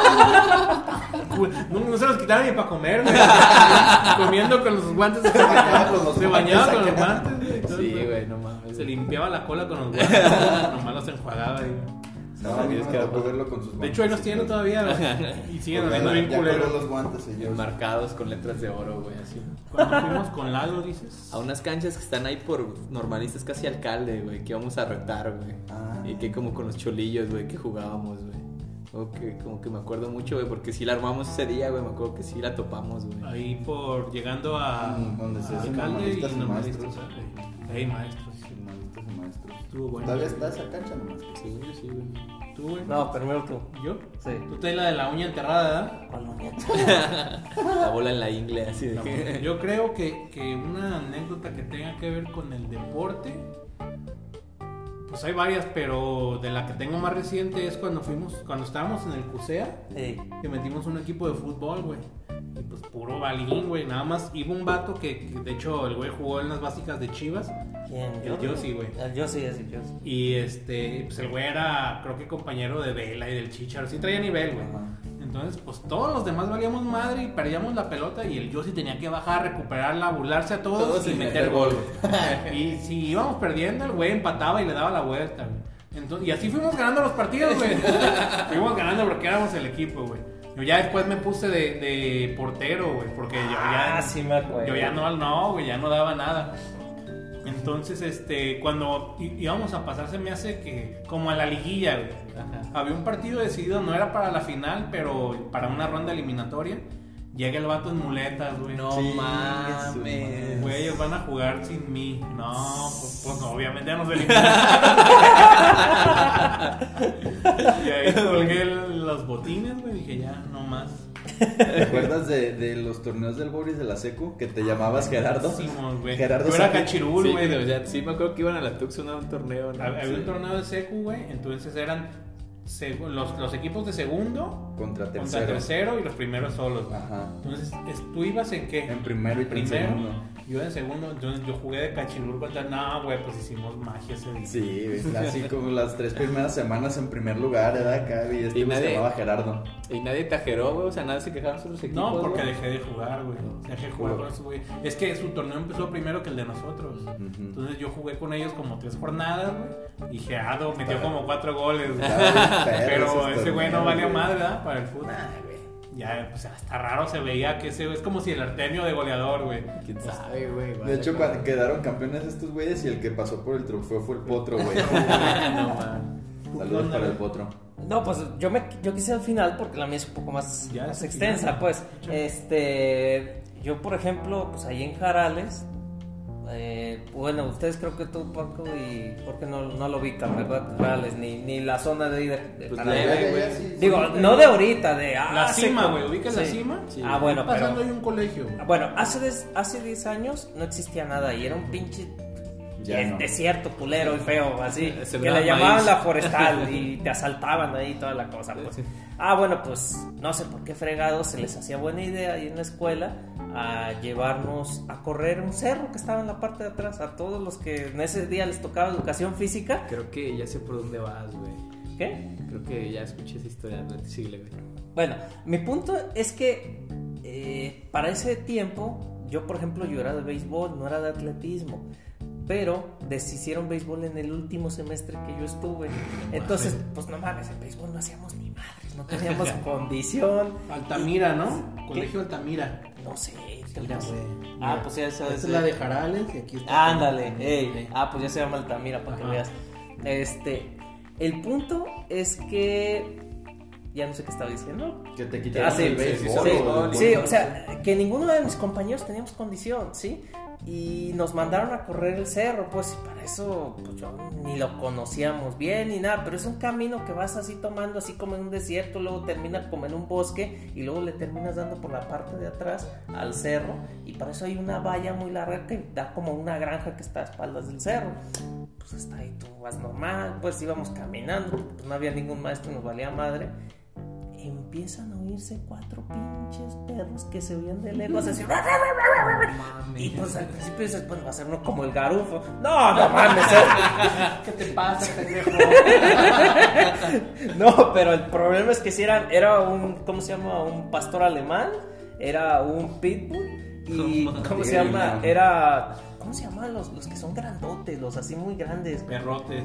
no, no se los quitaban ni para comer, güey. Comiendo con los guantes de Jorge Campos. Se bañaba con los guantes, güey. Entonces, Sí, güey, no mames. Se limpiaba la cola con los guantes. Nomás los enjuagaba ahí. No, a mí me tocó verlo con sus guantes. De hecho, ahí los tienen todavía, güey. Y siguen oliendo bien Ya colgó culeros. los guantes y yo... Marcados con letras de oro, güey, así. Cuando fuimos con Lalo, dices. A unas canchas que están ahí por normalistas casi alcalde, güey, que íbamos a retar, güey. Ah. Y que como con los cholillos, güey, que jugábamos, güey. Como que, como que me acuerdo mucho, güey, porque sí la armamos ese día, güey, me acuerdo que sí la topamos, güey. Ahí por llegando a Mm, donde se hacen alcalde y normalistas y normalistas. maestros. Ey, maestros. Normalistas y maestros. Estuvo bueno. ¿Todavía está esa cancha nomás? Sí, güey, sí, güey. ¿Tú, güey? No, primero tú. ¿Yo? Sí. Tú traes la de la uña enterrada, ¿verdad? ¿Cuál uña? La bola en la ingle, así de No, que... yo creo que, que una anécdota que tenga que ver con el deporte, pues hay varias, pero de la que tengo más reciente es cuando fuimos, cuando estábamos en el CUSEA, Sí. que metimos un equipo de fútbol, güey. Y pues puro balín, güey. Nada más iba un vato que, que de hecho el güey jugó en las básicas de Chivas. ¿Quién? El Yossi, güey. El Yossi, ese Yossi. Y este, pues el güey era, creo que compañero de Vela y del Chicharo. Sí traía nivel, güey. Ajá. Entonces, pues todos los demás valíamos madre y perdíamos la pelota y el Yossi tenía que bajar, recuperarla, burlarse a todos, Todos y y meter meter gol. Y si íbamos perdiendo, el güey empataba y le daba la vuelta, güey. Entonces, y así fuimos ganando los partidos, güey. Fuimos ganando porque éramos el equipo, güey. Yo ya después me puse de, de portero, güey, porque yo ya... Ah, sí me acuerdo. Yo ya no, no, güey, ya no daba nada. Entonces, este, cuando í- íbamos a pasar, se me hace que, como a la liguilla, güey. Ajá. Había un partido decidido, no era para la final, pero para una ronda eliminatoria. Llega el vato en muletas, güey. No Sí, mames. Güey, ellos van a jugar sin mí. No, pues, pues no, obviamente ya nos eliminaron. Y ahí colgué el- los botines, güey. Dije, ya, no más. ¿Te acuerdas de, de los torneos del Boris de la Secu? Que te llamabas Gerardo. Hicimos, güey. Gerardo Yo era Sánchez. cachirul, Sí, güey. güey, o sea, sí me acuerdo que iban a la Tuxtla a un torneo, ¿no? Había Sí. un torneo de secu, güey. Entonces eran seg- los, los equipos de segundo Contra contra tercero. tercero y los primeros solos, güey. Ajá. Entonces, es- ¿tú ibas en qué? En primero y tú en primero. segundo. Yo en segundo. Entonces, yo jugué de cachirul contra. No, güey, pues hicimos magia ese día. Sí, güey, así como las tres primeras semanas en primer lugar, era acá, y este Y güey se nadie- llamaba Gerardo. Y nadie te ajeró, güey, o sea, nadie se quejaron sus equipos. No, porque güey. dejé de jugar, güey. Dejé de jugar con esos güey. Es que su torneo empezó primero que el de nosotros. Entonces yo jugué con ellos como tres jornadas, güey. Y Gerardo metió como cuatro goles, güey. Pero ese güey no valía madre, ¿verdad? Para el fútbol. Ya, pues hasta raro se veía que ese es como si el Artemio de goleador, güey. ¿Quién sabe, güey? De hecho, cuando quedaron campeones estos güeyes y el que pasó por el trofeo fue el Potro, güey. No, man. Saludos para el Potro. No, pues yo me yo quise al final porque la mía es un poco más, Ya, más es el extensa, final. pues. Mucho. Este, yo por ejemplo, pues ahí en Jarales, eh, bueno, ustedes creo que tú, Paco, y porque no, no lo ubican, ¿verdad? Jarales, ni, ni la zona de ahí de, de Pues Jarales. leve, Ya, ya, güey. ya, sí, Digo, sí, no de ahorita, de... La ah, cima, seco. güey. ¿Ubicas la Sí. cima? Sí. Ah, bueno, Pasando pero... hay un colegio, güey. Bueno, hace des- hace diez años no existía nada y era un pinche Ya des- no. desierto culero y feo, así, que Sembraban le llamaban maíz. la forestal y te asaltaban ahí toda la cosa, pues. Sí. Ah, bueno, pues no sé por qué fregados se les hacía buena idea ahí en la escuela a llevarnos a correr un cerro que estaba en la parte de atrás, a todos los que en ese día les tocaba educación física. Creo que ya sé por dónde vas, güey. ¿Qué? Creo que ya escuché esa historia, güey. Síguele, güey. Bueno, mi punto es que eh, para ese tiempo, yo por ejemplo, yo era de béisbol, no era de atletismo, pero deshicieron béisbol en el último semestre que yo estuve. Entonces, pues no mames, en béisbol no hacíamos ni madres, no teníamos condición. Altamira, ¿no? ¿Qué? Colegio Altamira. No sé. Mira, güey. Ah, Mira. pues ya sabes. Esta es la de Jarales y aquí está. Ándale, ey. Sí. Ah, pues ya se llama Altamira para que Ajá. veas. Este, el punto es que ya no sé qué estaba diciendo. Que te quitaron Ah, sí, el sí, béisbol. sí, o el sí, béisbol. o sea, que ninguno de mis compañeros teníamos condición, ¿sí? Y nos mandaron a correr el cerro, pues, y para eso, pues yo ni lo conocíamos bien ni nada, pero es un camino que vas así tomando, así como en un desierto, luego termina como en un bosque y luego le terminas dando por la parte de atrás al cerro, y para eso hay una valla muy larga que da como una granja que está a espaldas del cerro. Pues hasta ahí tú vas normal, pues íbamos caminando, pues no había ningún maestro, nos valía madre. Empiezan a oírse cuatro pinches perros que se oían de lejos así. Y pues al principio dices, bueno, va a ser uno como el garufo. No, no mames. ¿Qué te pasa, pendejo? No, pero el problema es que si eran, era un, ¿cómo se llama? Un pastor alemán, era un pitbull y, No, ¿cómo se madre. llama? Era, ¿cómo se llaman los, los que son grandotes, los así muy grandes? Perrotes.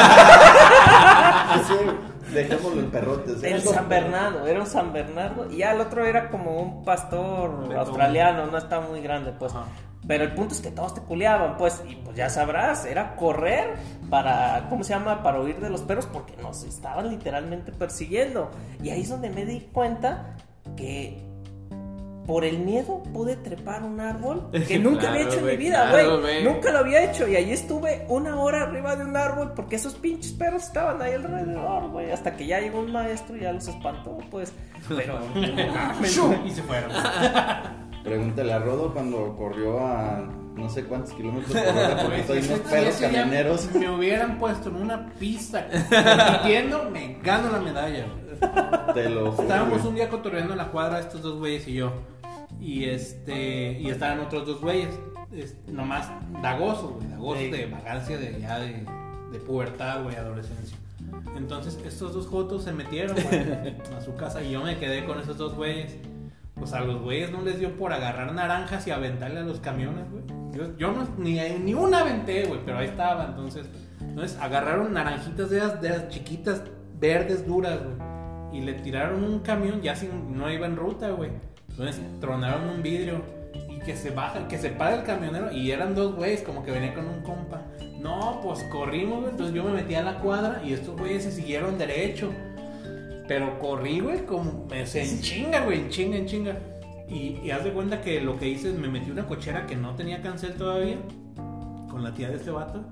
Sí, dejémoslo en perrotes. El San Bernardo, era un San Bernardo. Y ya el otro era como un pastor Letón. australiano, no está muy grande, pues. Ajá. Pero el punto es que todos te culeaban, pues. Y pues ya sabrás, era correr para, ¿cómo se llama? Para huir de los perros, porque nos estaban literalmente persiguiendo. Y ahí es donde me di cuenta que por el miedo pude trepar un árbol que nunca Claro, había hecho en güey, mi vida, claro, güey. güey. Nunca lo había hecho. Y ahí estuve una hora arriba de un árbol porque esos pinches perros estaban ahí alrededor, güey. Hasta que ya llegó un maestro y ya los espantó, pues. Pero, Y se fueron. Pregúntale a Rodo cuando corrió a no sé cuántos kilómetros por hora porque Güey, soy si unos ese- perros si ese día camioneros. Me hubieran puesto en una pista compitiendo, me gano la medalla, güey. Te lo juro. Estábamos güey. un día cotorreando en la cuadra estos dos güeyes y yo. Y este y estaban otros dos güeyes. Es, nomás dagoso, güey. Dagoso Sí. de vagancia de ya de, de pubertad, güey, adolescencia. Entonces estos dos jotos se metieron, güey, a su casa y yo me quedé con esos dos güeyes. Pues a los güeyes no les dio por agarrar naranjas y aventarle a los camiones, güey. Yo, yo no, ni, ni una aventé, güey, pero ahí estaba. Entonces, entonces agarraron naranjitas de esas, de esas chiquitas, verdes, duras, güey. Y le tiraron un camión, ya sin, no iba en ruta, güey. Entonces tronaron un vidrio y que se baja, que se para el camionero. Y eran dos güeyes, como que venía con un compa. No, pues corrimos, güey. Entonces yo me metí a la cuadra y estos güeyes se siguieron derecho. Pero corrí, güey, como me se en chinga, güey, en chinga, en chinga. Y, y haz de cuenta que lo que hice es me metí una cochera que no tenía cancel todavía con la tía de este vato.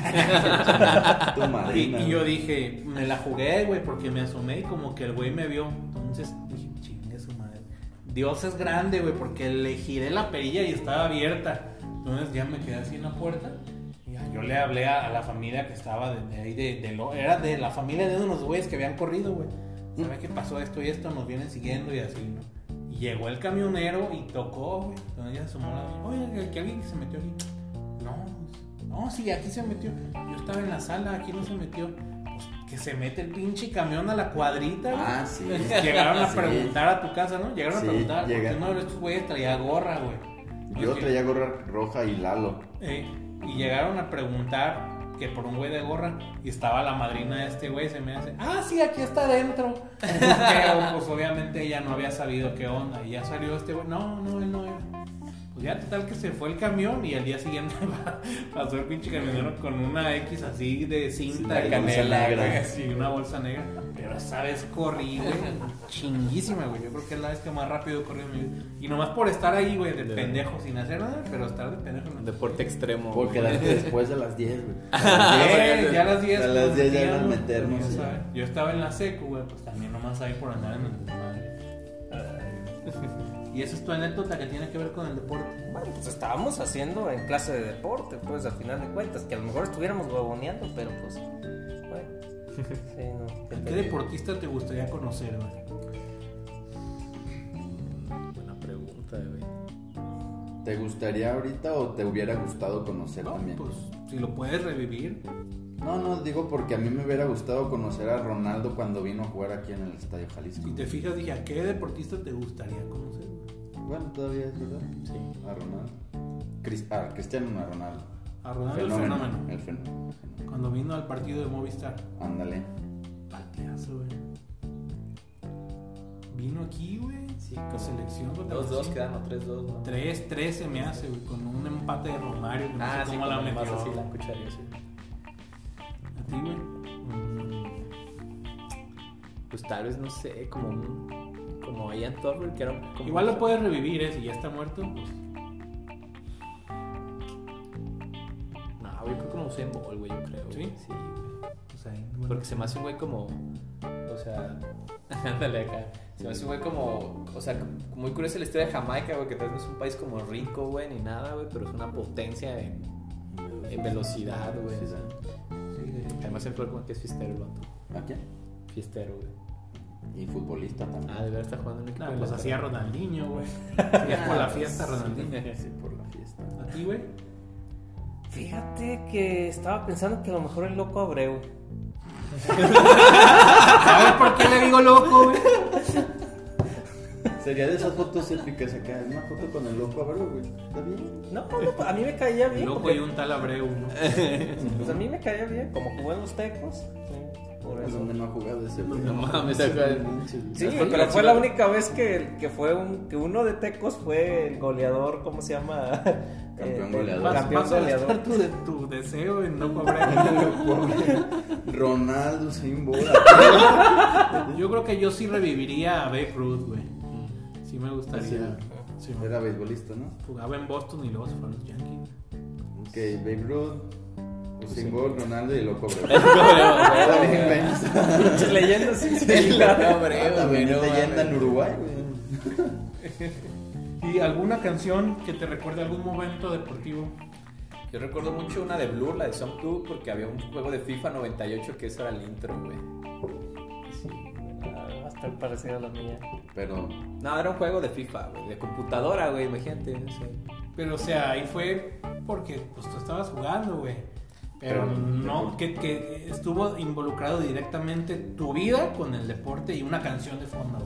Tu Y, madrina, y yo güey. dije, me la jugué, güey, porque me asomé y como que el güey me vio. Entonces dije, chingue su madre. Dios es grande, güey, porque le giré la perilla y estaba abierta. Entonces ya me quedé así en la puerta. Y ya yo le hablé a, a la familia que estaba de, de ahí, de, de lo, era de la familia de unos güeyes que habían corrido, güey. ¿Sabe qué pasó esto y esto? Nos vienen siguiendo y así, ¿no? Y llegó el camionero y tocó, güey. Entonces ya se asomó la... Oye, que alguien se metió aquí. No, no, sí, aquí se metió. Yo estaba en la sala, aquí no se metió. Pues que se mete el pinche camión a la cuadrita, güey. Ah, sí. Llegaron a Sí. preguntar a tu casa, ¿no? Llegaron Sí, a preguntar porque llega. uno de estos güeyes traía gorra, güey. Yo Es que- traía gorra roja y Lalo. eh, y llegaron a preguntar que por un güey de gorra y estaba la madrina de este güey, se me hace, ah, sí, aquí está adentro. Pero pues obviamente ella no había sabido qué onda y ya salió este güey, no, no, él no era. Pues ya total que se fue el camión y al día siguiente pasó el pinche camionero con una X así de cinta Sí, de la bolsa canela, negra. güey, así, una bolsa negra. Pero esa vez corrí, güey, chinguísima, güey. Yo creo que es la vez que más rápido corrí en mi vida. Y nomás por estar ahí, güey, de De- pendejo, sin hacer nada, pero estar de pendejo. No. Deporte extremo. Por quedarte después de las diez, güey. Eh, ya a las diez. A las diez ya metíamos, nos meternos, ya sí. sabes. Yo estaba en la secu, güey, pues también nomás ahí por andar en el desmadre. Y esa es tu anécdota que tiene que ver con el deporte. bueno, pues estábamos haciendo en clase de deporte, pues al final de cuentas, que a lo mejor estuviéramos huevoneando, pero pues, bueno. Sí, no. ¿qué te ¿Qué digo? deportista te gustaría conocer, güey? Buena pregunta, güey. ¿Te gustaría ahorita o te hubiera gustado conocer No, también? pues si lo puedes revivir. No, no, digo porque a mí me hubiera gustado conocer a Ronaldo cuando vino a jugar aquí en el Estadio Jalisco. Si te fijas, dije, ¿a qué deportista te gustaría conocer, güey? Bueno, todavía es verdad. Sí. A Ronaldo. Cris- ah, Cristiano, no a Ronaldo. A Ronaldo el fenómeno. El fenómeno. Cuando vino al partido de Movistar. Ándale. Partidazo, güey. Vino aquí, güey. Sí, Con como selección. contra dos dos Brasil. quedan o tres dos, ¿no? tres tres se me hace, güey, con un empate de Romario. Que no Ah, sé sí, cómo la como metió. más así la cucharía, sí. ¿A ti, güey? Pues tal vez, no sé, como un- como Ian Thorpe, que era como... Igual lo puedes revivir, ¿eh? Si ya está muerto, pues. No, güey, creo como Usain Bolt, güey, yo creo. ¿Sí? güey. Sí, güey. pues ahí, bueno. Porque se me hace un güey como... O sea... Ándale acá. Se me hace un güey como... O sea, muy curiosa la historia de Jamaica, güey, que tal vez no es un país como rico, güey, ni nada, güey, pero es una potencia en, en velocidad, güey. o sea. Sí, de hecho. Además el como que es fiestero el vato. ¿A quién? Fiestero, güey. Y futbolista también. Ah, de verdad está jugando en un equipo No, de pues la hacía escuela. Ronaldinho, güey. Hacía por la fiesta sí. Ronaldinho. Sí, por la fiesta. ¿A ti, güey? Fíjate que estaba pensando que a lo mejor el loco Abreu. ¿Sabes por qué le digo loco, güey? Sería de esas fotos épicas acá. Una foto con el loco Abreu, güey. ¿Está bien? No, no, a mí me caía bien. Loco porque, y un tal Abreu, ¿no? pues a mí me caía bien, como jugó en los Tecos. Sí, por ¿Es eso. donde no ha jugado ese güey? No mames, acá. Sí, Es porque pero la fue chica- la única vez que, que fue un que uno de Tecos fue el goleador, ¿cómo se llama? Campeón Eh, goleador. Vas, Campeón vas a goleador. gastar tu, de, tu deseo en Loco Abreu. Ronaldo, Usain Bolt. Yo creo que yo sí reviviría a Babe Ruth, güey. Sí me gustaría. Sí, me- Era beisbolista, ¿no? Jugaba en Boston y luego se fue a los Yankees. Ok, Babe Ruth, Usain Bolt, Ronaldo y loco Abreu. Era Bien, güey. Pinches leyendas, sí, sí. Ah, también es leyenda en Uruguay, güey. ¿Y alguna canción que te recuerde algún momento deportivo? Yo recuerdo mucho una de Blur, la de Song dos, porque había un juego de FIFA noventa y ocho que eso era el intro, güey. Sí, ah, va a estar parecida a la mía. Pero No, era un juego de FIFA, güey, de computadora, güey, imagínate. O sea, Pero, o sea, ahí fue porque pues tú estabas jugando, güey. Pero Pero, no, que, que estuvo involucrado directamente tu vida con el deporte y una canción de fondo.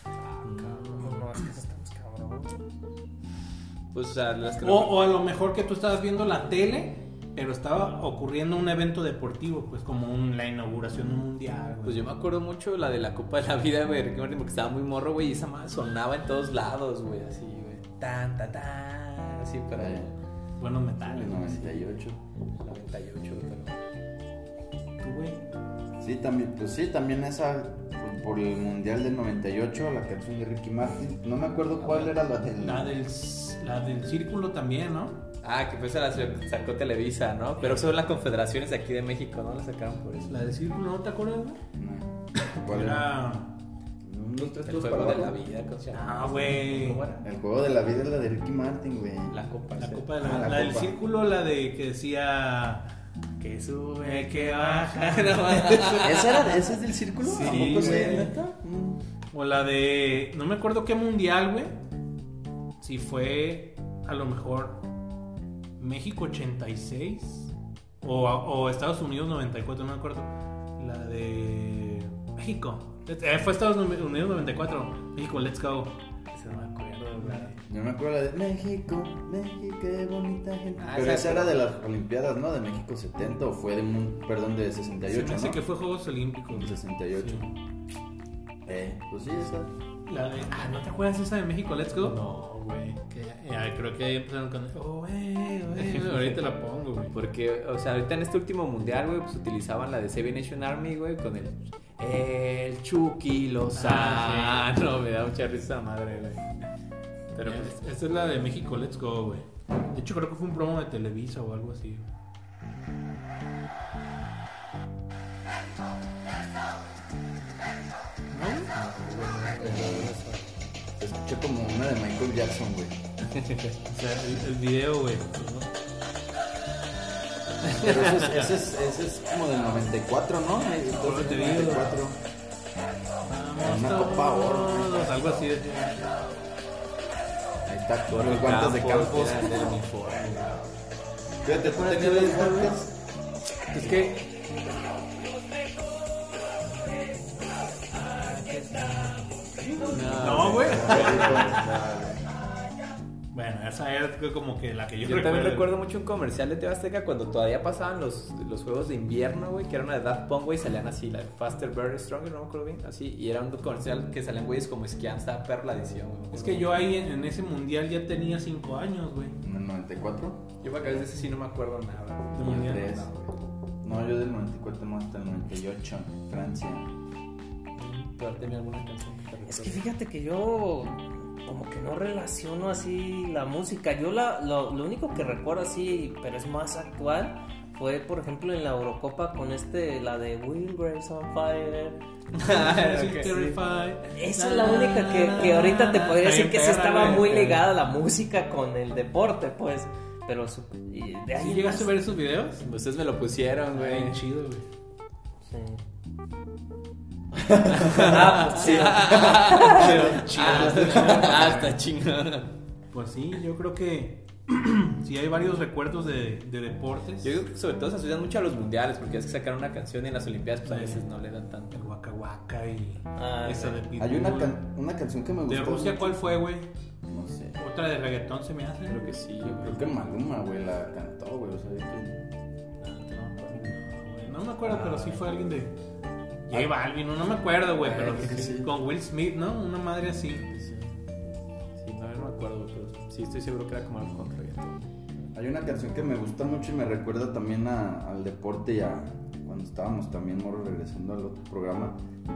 No, no, es que eso está más cabrón. pues, o sea, las que... O, o a lo mejor que tú estabas viendo la tele, pero estaba ocurriendo un evento deportivo, pues como un- la inauguración de un mundial, güey. Pues yo me acuerdo mucho la de la Copa de la Vida, güey, Ricky Martin, porque estaba muy morro, güey, y esa madre sonaba en todos lados, güey, así, güey. Tan, tan, tan, así, pero... Eh. Buenos metales, el güey. noventa y ocho. noventa y ocho, pero... Tú, güey. Sí, también, pues sí, también esa por el Mundial del noventa y ocho, la canción de Ricky Martin. No me acuerdo cuál era la del. La del, la del círculo también, ¿no? Ah, que pues se la sacó Televisa, ¿no? Pero son las confederaciones de aquí de México, ¿no? La sacaron por eso. La del círculo, ¿no te acuerdas, güey? No. ¿Cuál era? Era... Un, dos, tres, El todos juego para de la abajo. vida, ¿cómo se llama? Ah, güey. ¿Cómo era? El juego de la vida es la de Ricky Martin, güey. La copa. La sí. copa de la, Ah, la la del copa. círculo, la de que decía que sube, que baja. ¿Esa era, ¿Ese es del círculo? Sí, ¿A poco sí, güey. neta? Mm. O la de, no me acuerdo qué mundial, güey. Si fue a lo mejor México ochenta y seis o, o Estados Unidos noventa y cuatro, no me acuerdo. La de México. Eh, fue Estados Unidos noventa y cuatro. México, let's go. Esa no me acuerdo, güey. Yo me acuerdo la de México, México, qué bonita gente. Ah, Pero esa- esa era de las Olimpiadas, ¿no? De México setenta o fue de un, perdón, de sesenta y Se ocho, me hace ¿no? que fue Juegos Olímpicos. De sesenta y ocho. Eh, pues sí, esa. La de, ah, ¿no te acuerdas esa de México, let's go? No, güey. Que, eh, creo que ahí empezaron con, oh, eh, oh, eh. Ahorita la pongo, güey. Porque, o sea, ahorita en este último mundial, güey, pues utilizaban la de Seven Nation Army, güey, con el. El Chucky Lozano. Ah, Me da mucha risa esa madre, güey. Pero pues. Esta esta es la de México, let's go, güey. De hecho, creo que fue un promo de Televisa o algo así. ¿No? Se escucha como una de Michael Jackson, güey. O sea, el, el video, güey. Pero ese es, ese, es, ese es como del noventa y cuatro, ¿no? Por te digo. noventa y cuatro. Una Copa Oro. todos, algo así. De... Ahí está, con los guantes de campos. Era del uniforme, Fíjate, tú tenías los guantes. Es que. güey. No, güey. Bueno, Bueno, esa es como que la que yo, Yo recuerdo. también recuerdo mucho un comercial de T V Azteca cuando todavía pasaban los, los juegos de invierno, güey, que era una de Daft Punk, güey, salían así, la Faster, Better, Stronger, no me acuerdo bien, así, y era un comercial que salían güeyes como esquiando, estaba perra la edición, güey. Es que yo ahí en, en ese mundial ya tenía cinco años, güey. ¿En el noventa y cuatro? Yo para que de ese sí no me acuerdo nada. De mundial. Tres. No, güey. No, yo del noventa y cuatro más hasta el noventa y ocho, Francia. ¿Tú has tenido alguna canción que te recuerde? Es que fíjate que yo como que no relaciono así la música. Yo la, lo, lo único que recuerdo así, pero es más actual, fue por ejemplo en la Eurocopa con este, la de Will Grace on Fire. Sí, Ok, Terrified. Esa es la única que, que ahorita te podría Está decir bien que sí perra, estaba güey. muy ligada la música con el deporte, pues. Pero su- y de ahí ¿Sí en llegaste a más- ver esos videos? Ustedes me lo pusieron, güey. Bien chido, güey. Sí. Ah, pues sí. Ah, está chingada. Pues sí, yo creo que sí hay varios recuerdos de, de deportes. Yo creo que sobre todo se asocian mucho a los mundiales, porque es que sacaron una canción y en las Olimpiadas, pues a Sí. veces no le dan tanto. El Waka Waka y Ah, esa ok. de Pitbull. Hay una, can- una canción que me gusta. ¿De Rusia mucho. cuál fue, güey? No sé. Otra de reggaetón se me hace. Creo que sí, yo Creo que Maluma, güey, la cantó, güey. O sea, de que... No me acuerdo, pero sí fue alguien de J Balvin, no, no me acuerdo, güey, Ah, pero creo que sí. con Will Smith, ¿no? Una madre así. Sí, sí, no, no me acuerdo, pero sí estoy seguro que era como algo con reggaetón. Hay una canción que me gusta mucho y me recuerda también a- al deporte y a cuando estábamos también, morro, regresando al otro programa,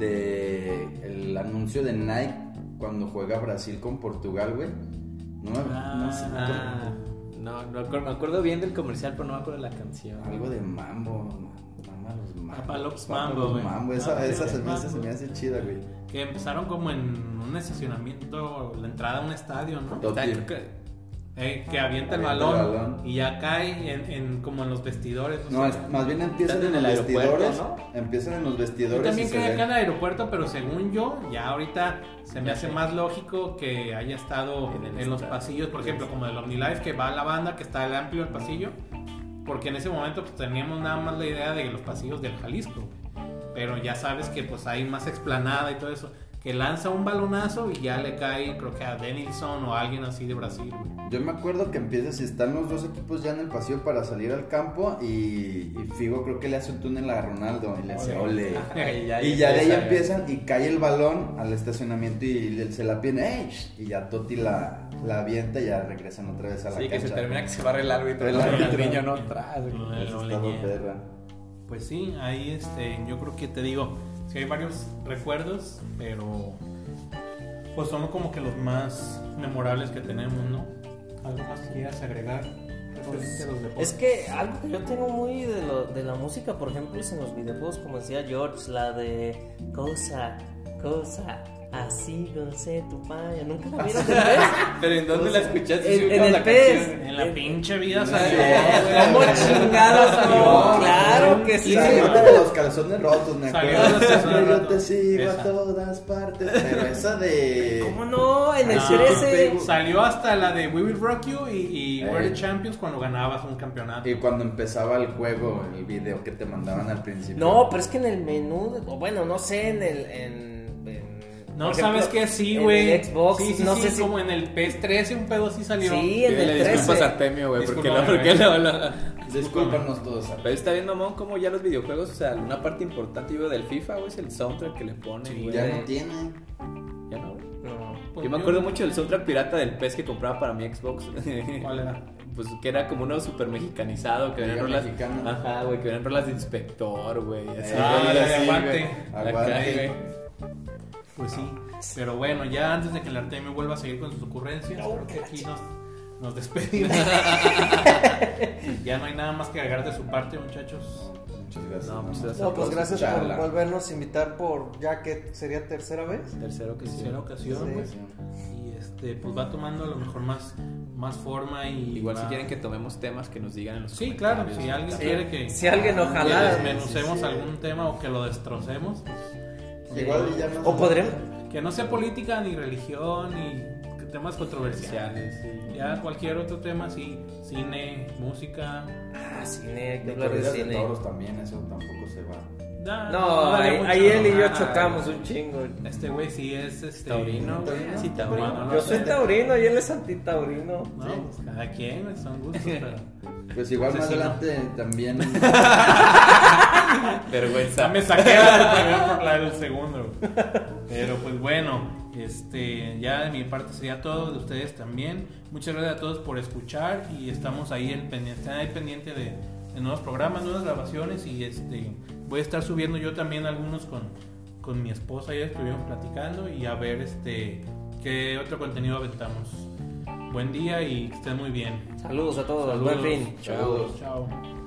de el anuncio de Nike cuando juega Brasil con Portugal, güey. No, me- no sé, Ah, no, no me acuerdo, me acuerdo bien del comercial, pero no me acuerdo de la canción. algo de mambo, mamá los mambo. Papalops Papá Mambo, los güey. mambo, esa, Ah, esa sí, se, me hace, Mambo. se me hace chida, güey. Que empezaron como en un estacionamiento, la entrada a un estadio, ¿no? Total. Está- creo que- Eh, que avienta el Avienta el balón, balón. y ya cae en, en- como en los vestidores. o No, sea. es- más bien empiezan Están en, en los el aeropuerto, vestidores. ¿no? Empiezan en los Yo vestidores. también y se creía ve- acá en el aeropuerto, pero según yo, ya ahorita se me hace más lógico que haya estado En en, el los estadio. pasillos, por ejemplo, como del OmniLife, que va la banda, que está el amplio el pasillo, porque en ese momento pues teníamos nada más la idea de los pasillos del Jalisco, pero ya sabes que pues hay más explanada y todo eso, que lanza un balonazo y ya le cae, creo que a Denilson o a alguien así de Brasil, güey. Yo me acuerdo que empiezas y están los dos equipos ya en el pasillo para salir al campo y, y Figo creo que le hace un túnel a Ronaldo y le hace ole. Ay, ya, Y ya de ahí empieza, empiezan y cae el balón al estacionamiento y le- se la pide, ¡ey! Y ya Totti la, la avienta y ya regresan otra vez a la Sí, que cancha. se termina que se barre el árbitro. El El árbitro. niño no atrás, güey. No, Eso no está leñé. perra. Pues sí, ahí este, yo creo que te digo, sí hay varios recuerdos, pero pues son como que los más memorables que tenemos, ¿no? ¿Algo más que quieras agregar referente a los deportes? Es que algo que yo tengo muy de, lo, de la música, por ejemplo, es en los videojuegos, como decía George, la de cosa, cosa, así, no sé, tu paya. ¿Nunca la vieron de vez? Pero ¿en dónde la escuchaste? En- Si en ubicas el la P E S. canción. En la pinche vida No, salió, ¿Cómo güey. chingados salió? Claro que sí. Salió la de los calzones rotos, me Salió acuerdo. de los calzones Siempre yo rotos. te sigo Esa. a todas partes. Pero esa de. ¿Cómo no? En el No, trece. Salió hasta la de We Will Rock You y, y Eh. World Champions cuando ganabas un campeonato. Y cuando empezaba el juego, el video que te mandaban al principio. No, pero es que en el menú, o bueno, no sé, en el. En, en- No por sabes ejemplo, qué, sí, en güey. el Xbox, sí, sí, no sí, sé si. como en el P E S trece un pedo sí salió. Sí, en el Pídele disculpas trece. a Artemio, güey, porque lo, Discúlpame, porque güey. lo, lo- Discúlpanos todos. Pero está bien, mamón, como ya los videojuegos, o sea, una parte importante yo veo del FIFA, güey, es el soundtrack que le ponen, Sí, güey. Ya no tiene. Ya no, güey. No. Pues Yo me acuerdo mucho del soundtrack pirata del P E S que compraba para mi Xbox. ¿Cuál era? Pues que era como uno super mexicanizado, que venían Liga rolas. mexicana. Ajá, güey, que venían rolas de inspector, güey. así, Ah, güey, la de así, Aguante. güey. Aguante. Acá, güey. Pues sí. Pero bueno, ya antes de que el Artemio vuelva a seguir con sus ocurrencias, creo que aquí nos, nos despedimos. Ya no hay nada más que agregar de su parte, muchachos. Muchas gracias. No, muchas mamá. gracias. No, pues gracias Charla. por volvernos a invitar por ya que sería tercera vez. Tercero que sí. Tercera ocasión, Sí. güey. Y este, pues va tomando a lo mejor más, más forma y. Igual va- si quieren que tomemos temas que nos digan en los Sí, claro, comentarios. si alguien Sí. quiere que. Si alguien que ojalá. desmenucemos Sí, sí. algún tema o que lo destrocemos. pues, Igual y ya más O podremos. que no sea política ni religión ni temas controversiales. Sociales, sí. Ya cualquier otro tema, sí, cine, música. Ah, cine, hay que De hablar de corridas de cine. toros también, eso tampoco se va. No, No, vale ahí, mucho. ahí él y yo Ah, chocamos un chingo. Este güey sí es este. Taurino, güey. Sí, taurino. No, no, Yo soy taurino y él es antitaurino. No, pues cada quien, güey, son gustos, pero. Pues igual más Asesino. adelante también. Vergüenza. Ya me saqué la primera por la del segundo. Pero pues bueno, este, ya de mi parte sería todo, de ustedes también. Muchas gracias a todos por escuchar y estamos ahí el pendiente, están ahí pendiente de, de nuevos programas, nuevas grabaciones y este voy a estar subiendo yo también algunos con, con mi esposa, ya estuvimos platicando y a ver este qué otro contenido aventamos. Buen día y que estén muy bien. Saludos a todos, Saludos. buen fin. Chao. Chao.